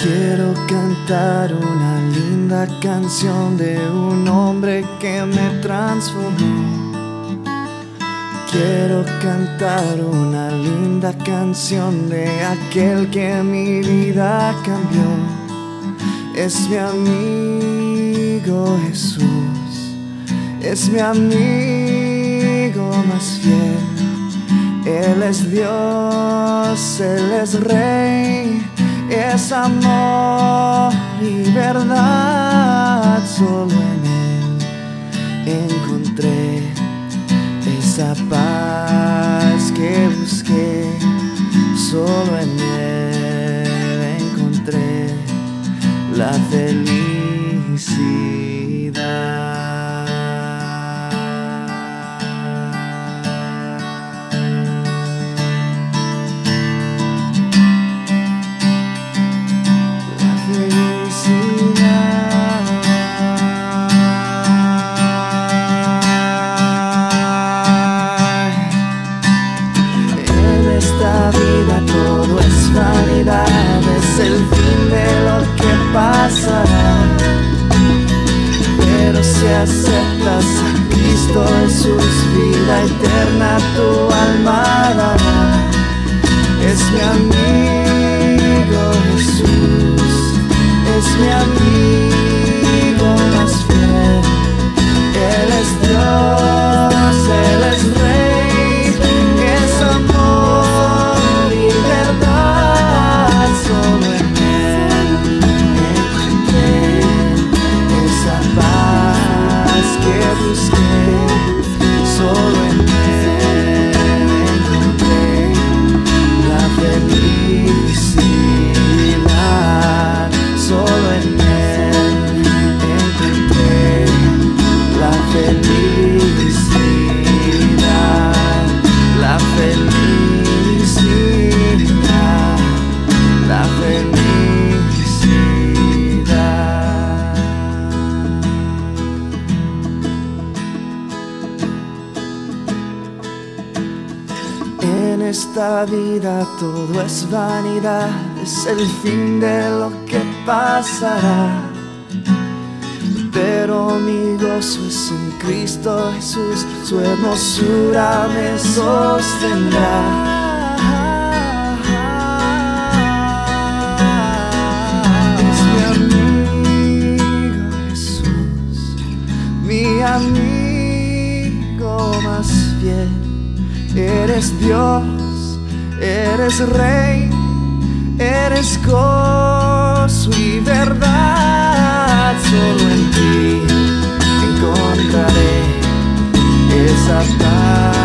Quiero cantar una linda canción de un hombre que me transformó. Quiero cantar una linda canción de aquel que mi vida cambió. Es mi amigo Jesús, es mi amigo más fiel. Él es Dios, Él es Rey, es amor y verdad. Solo en Él encontré esa paz que busqué. Solo en Él encontré la felicidad. Es el fin de lo que pasará, pero si aceptas a Cristo Jesús, vida eterna tu alma dará. Es mi amigo Jesús, es mi amigo más fiel. Él es Dios, Él es Rey, es amor y verdad. Solo en Él encontré esa paz que busqué. Solo en Él encontré la felicidad. Solo en Él encontré la felicidad. La felicidad. La felicidad. En esta vida todo es vanidad, es el fin de lo que pasará, pero mi gozo es en Cristo Jesús, su hermosura me sostendrá. Mi amigo más fiel. Eres Dios, eres Rey, eres gozo y verdad. Solo en ti encontraré esa paz